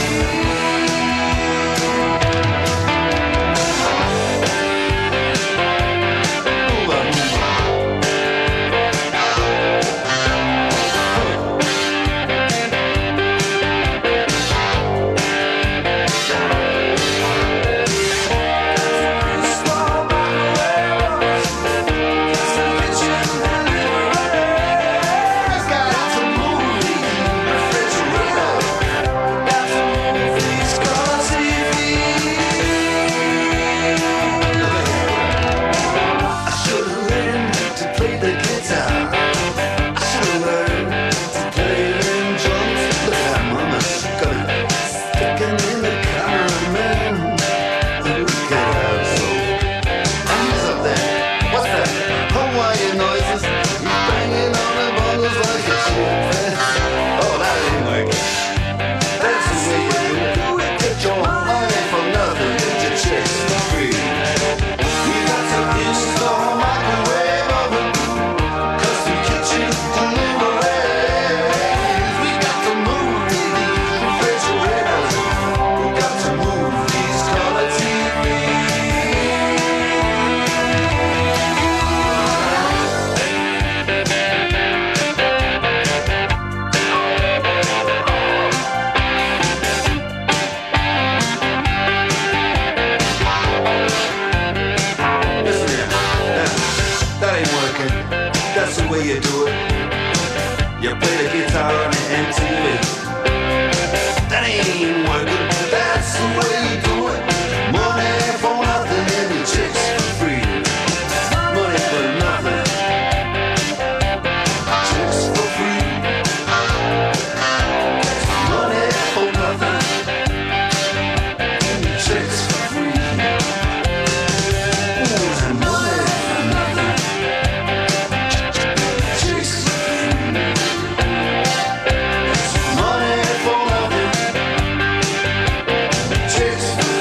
Listen here, now, that ain't working. That's the way you do it. You play the guitar on the M T V. That ain't working. That's the way you do it. Money for nothing and your chicks for free. Money for nothing. Chicks for free. Money for nothing. And your chicks for free. Ooh, money for nothing. Chicks for free. Money for nothing. Chicks for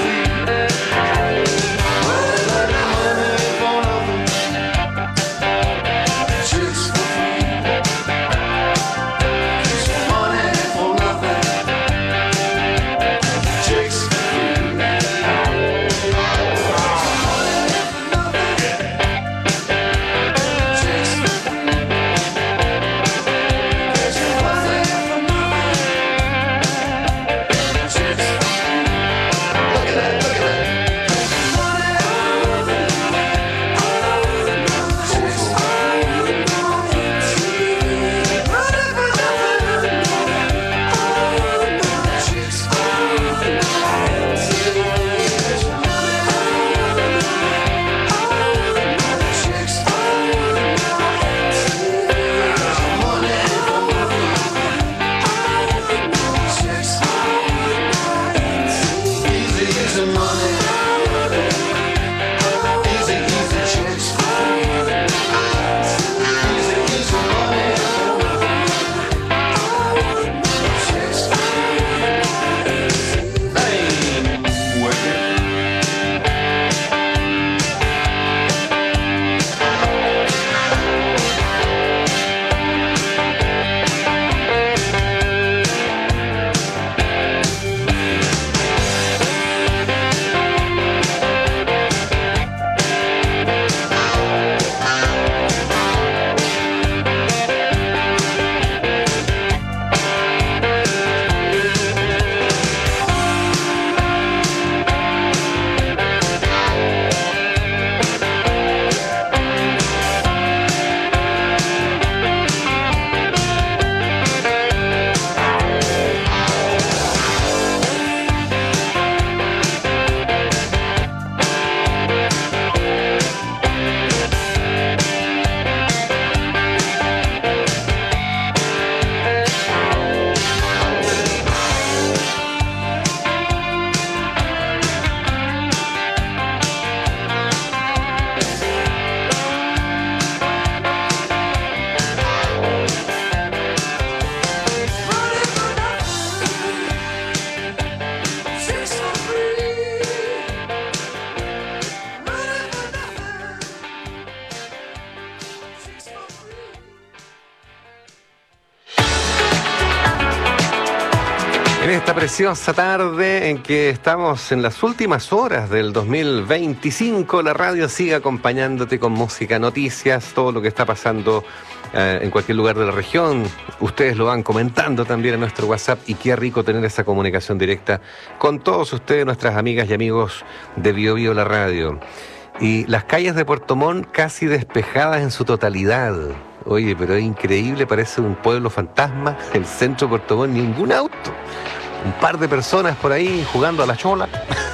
En esta preciosa tarde en que estamos en las últimas horas del dos mil veinticinco, la radio sigue acompañándote con música, noticias, todo lo que está pasando eh, en cualquier lugar de la región. Ustedes lo van comentando también en nuestro WhatsApp y qué rico tener esa comunicación directa con todos ustedes, nuestras amigas y amigos de Bio Bio la radio. Y las calles de Puerto Montt casi despejadas en su totalidad. Oye, pero es increíble, parece un pueblo fantasma, el centro de Puerto Montt, ningún auto. Un par de personas por ahí jugando a la chola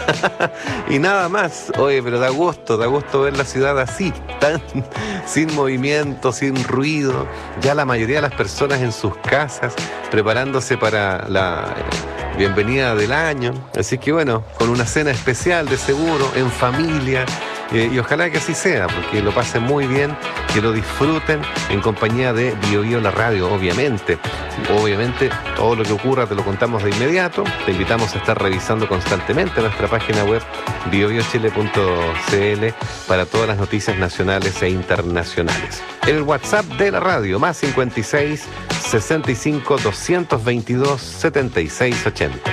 y nada más. Oye, pero da gusto, da gusto ver la ciudad así, tan sin movimiento, sin ruido. Ya la mayoría de las personas en sus casas preparándose para la eh, bienvenida del año. Así que bueno, con una cena especial de seguro, en familia. Eh, y ojalá que así sea, porque lo pasen muy bien, que lo disfruten en compañía de Bio Bio la radio, obviamente. Obviamente, todo lo que ocurra te lo contamos de inmediato. Te invitamos a estar revisando constantemente nuestra página web bio bio chile punto c l para todas las noticias nacionales e internacionales. El WhatsApp de la radio, más cincuenta y seis, sesenta y cinco, doscientos veintidós, setenta y seis ochenta.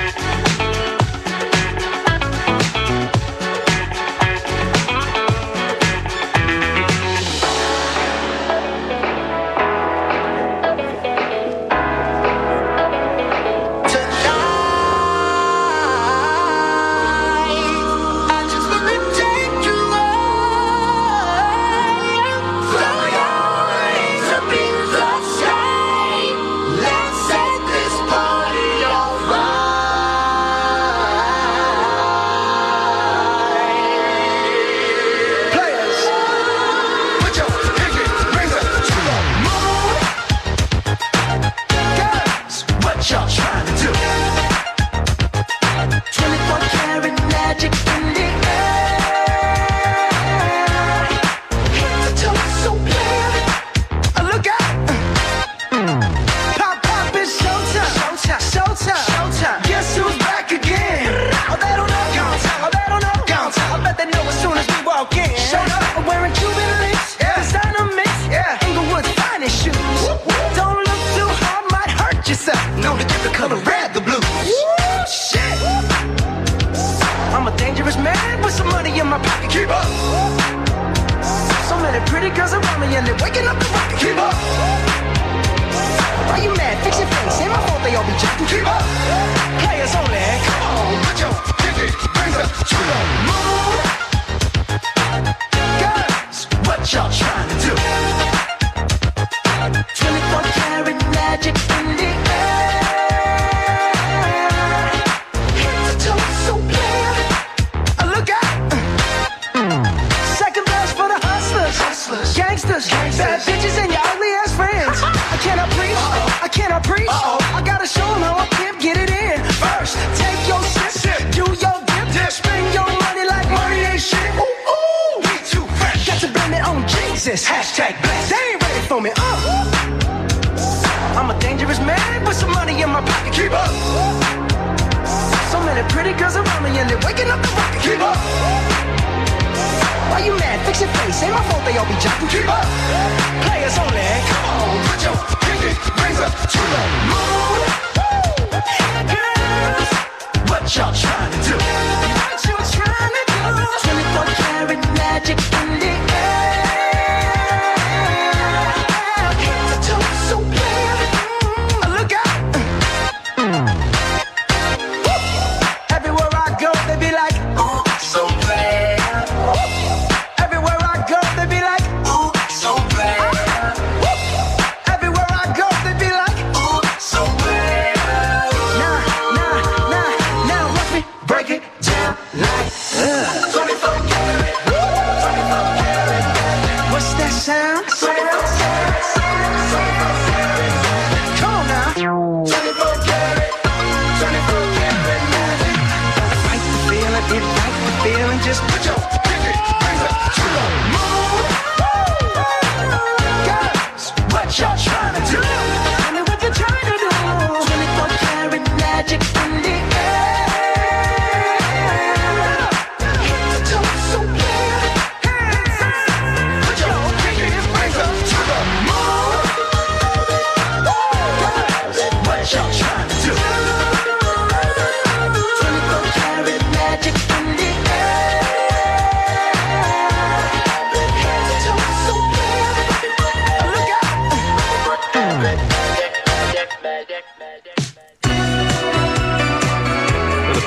What y'all trying to do?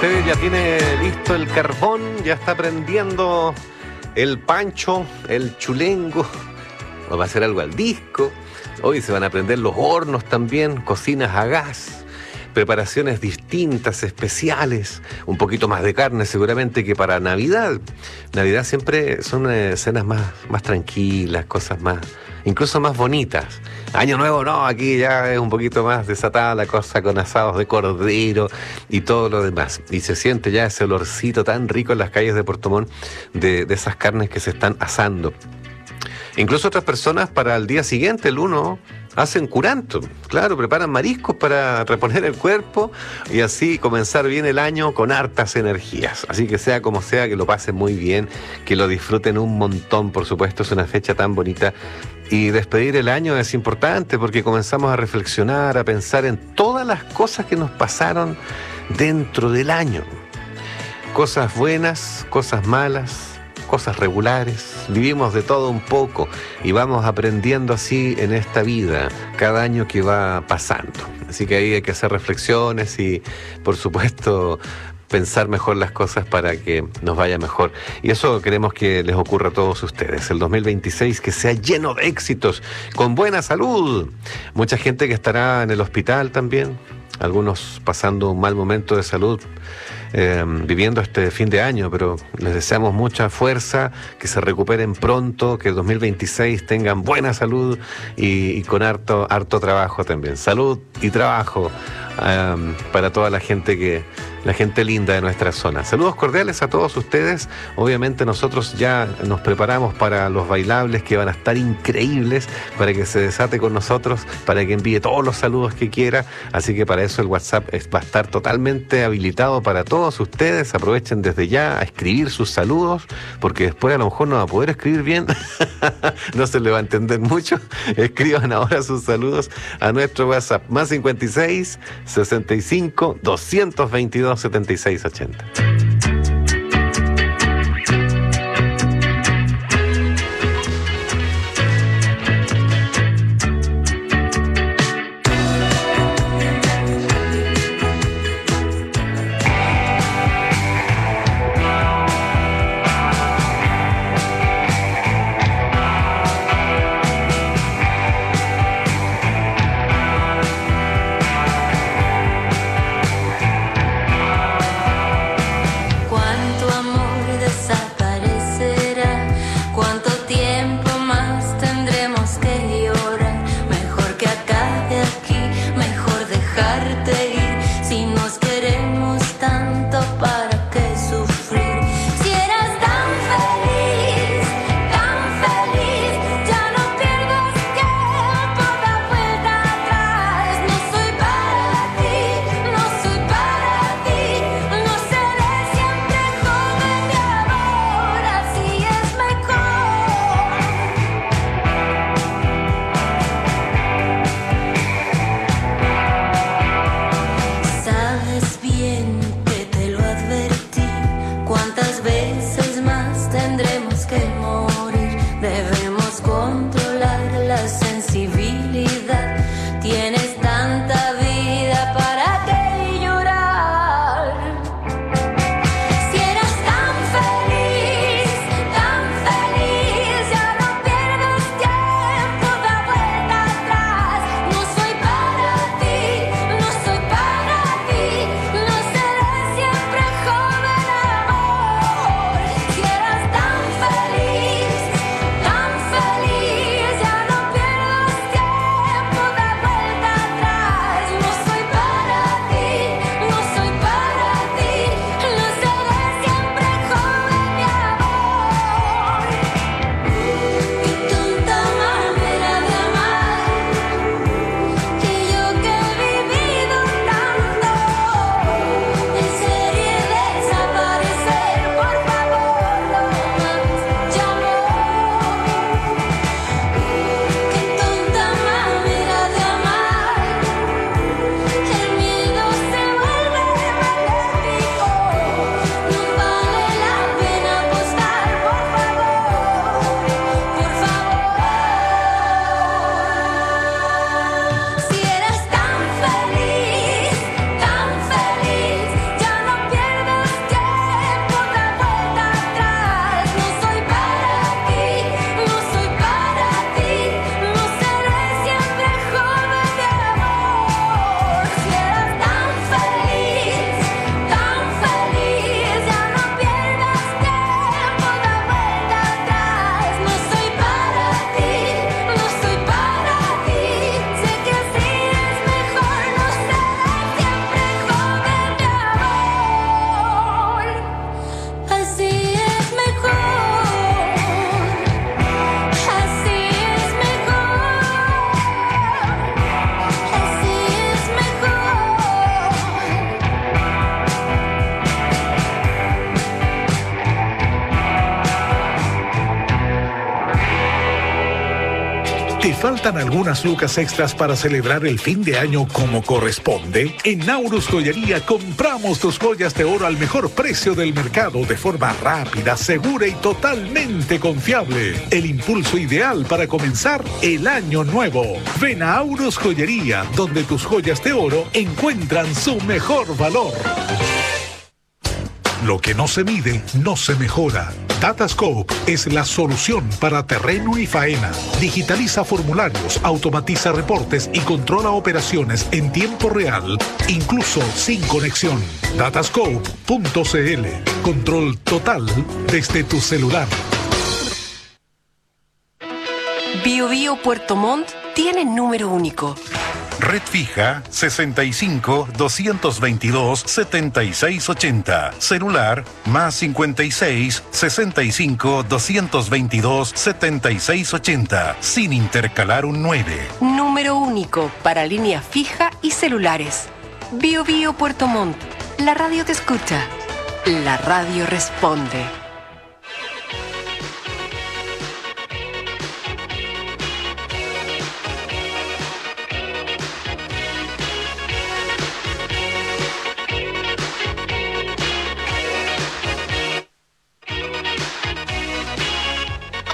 usted ya tiene listo el carbón, ya está prendiendo el pancho, el chulengo, o va a hacer algo al disco. Hoy se van a prender los hornos también, cocinas a gas, preparaciones distintas, especiales, un poquito más de carne seguramente que para Navidad. Navidad siempre son eh, cenas más, más tranquilas, cosas más, incluso más bonitas. Año Nuevo no, aquí ya es un poquito más desatada la cosa con asados de cordero y todo lo demás. Y se siente ya ese olorcito tan rico en las calles de Puerto Montt de, de esas carnes que se están asando. Incluso otras personas para el día siguiente, el uno, hacen curanto. Claro, preparan mariscos para reponer el cuerpo y así comenzar bien el año con hartas energías. Así que sea como sea, que lo pasen muy bien, que lo disfruten un montón, por supuesto, es una fecha tan bonita. Y despedir el año es importante porque comenzamos a reflexionar, a pensar en todas las cosas que nos pasaron dentro del año. Cosas buenas, cosas malas, cosas regulares. Vivimos de todo un poco y vamos aprendiendo así en esta vida cada año que va pasando. Así que ahí hay que hacer reflexiones y, por supuesto, pensar mejor las cosas para que nos vaya mejor. Y eso queremos que les ocurra a todos ustedes. El dos mil veintiséis que sea lleno de éxitos, con buena salud. Mucha gente que estará en el hospital también, algunos pasando un mal momento de salud, eh, viviendo este fin de año, pero les deseamos mucha fuerza, que se recuperen pronto, que el dos mil veintiséis tengan buena salud y, y con harto, harto trabajo también. Salud y trabajo um, para toda la gente que la gente linda de nuestra zona. Saludos cordiales a todos ustedes. Obviamente nosotros ya nos preparamos para los bailables que van a estar increíbles, para que se desate con nosotros, para que envíe todos los saludos que quiera. Así que para eso el WhatsApp es, va a estar totalmente habilitado para todos ustedes. Aprovechen desde ya a escribir sus saludos, porque después a lo mejor no va a poder escribir bien. No se le va a entender mucho. Escriban ahora sus saludos a nuestro WhatsApp, más cincuenta y seis, sesenta y cinco, doscientos veintidós, setenta y seis ochenta. faltan algunas lucas extras para celebrar el fin de año como corresponde, en Naurus Joyería compramos tus joyas de oro al mejor precio del mercado de forma rápida, segura y totalmente confiable. El impulso ideal para comenzar el año nuevo. Ven a Naurus Joyería, donde tus joyas de oro encuentran su mejor valor. Lo que no se mide, no se mejora. Datascope es la solución para terreno y faena. Digitaliza formularios, automatiza reportes y controla operaciones en tiempo real, incluso sin conexión. datascope punto c l. Control total desde tu celular. Bio Bio Puerto Montt tiene número único. Red fija sesenta y cinco, doscientos veintidós, setenta y seis ochenta. Celular más cincuenta y seis, sesenta y cinco, doscientos veintidós, setenta y seis ochenta. Sin intercalar un nueve. Número único para línea fija y celulares. Bio Bio Puerto Montt. La radio te escucha. La radio responde.